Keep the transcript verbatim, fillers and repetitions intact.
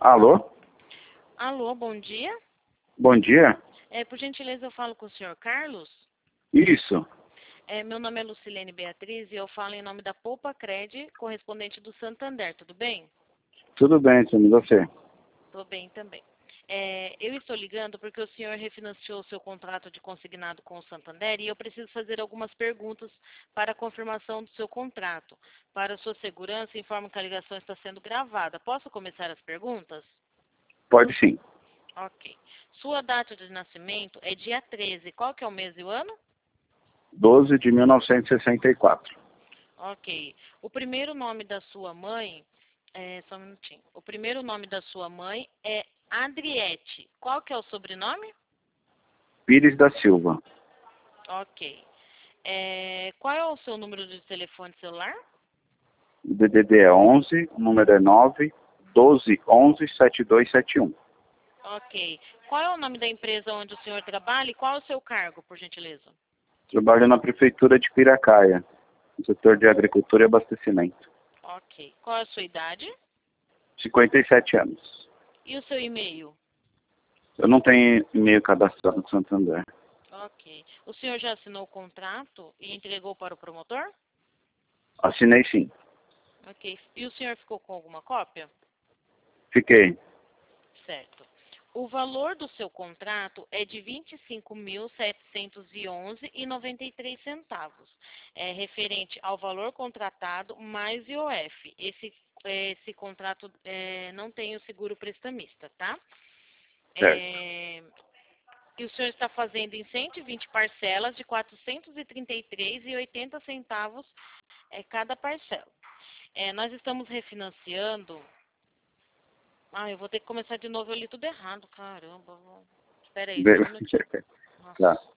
Alô? Alô, bom dia. Bom dia? É, por gentileza, eu falo com o senhor Carlos. Isso. É, meu nome é Lucilene Beatriz e eu falo em nome da Poupa Cred, correspondente do Santander, tudo bem? Tudo bem, senhor, e você? Tô bem também. É, eu estou ligando porque o senhor refinanciou o seu contrato de consignado com o Santander e eu preciso fazer algumas perguntas para a confirmação do seu contrato. Para sua segurança, informo que a ligação está sendo gravada. Posso começar as perguntas? Pode sim. Ok. Sua data de nascimento é dia treze. Qual que é o mês e o ano? doze de mil novecentos e sessenta e quatro. Ok. O primeiro nome da sua mãe, é, só um minutinho. O primeiro nome da sua mãe é Adriete. Qual que é o sobrenome? Pires da Silva. Ok. É, qual é o seu número de telefone celular? O D D D é onze, o número é nove, doze, onze, setenta e dois setenta e um. Ok. Qual é o nome da empresa onde o senhor trabalha e qual é o seu cargo, por gentileza? Trabalho na prefeitura de Piracaia, no setor de agricultura e abastecimento. Ok. Qual é a sua idade? cinquenta e sete anos. E o seu e-mail? Eu não tenho e-mail cadastrado no Santander. Ok. O senhor já assinou o contrato e entregou para o promotor? Assinei sim. Ok. E o senhor ficou com alguma cópia? Fiquei. Certo. O valor do seu contrato é de vinte e cinco mil setecentos e onze reais e noventa e três centavos. É referente ao valor contratado mais I O F. Esse, esse contrato é, não tem o seguro prestamista, tá? Certo. É, e o senhor está fazendo em cento e vinte parcelas de quatrocentos e trinta e três reais e oitenta centavos é, cada parcela. É, nós estamos refinanciando. Ah, eu vou ter que começar de novo, eu li tudo errado, caramba. Espera aí, só um minutinho. Nossa. Tá.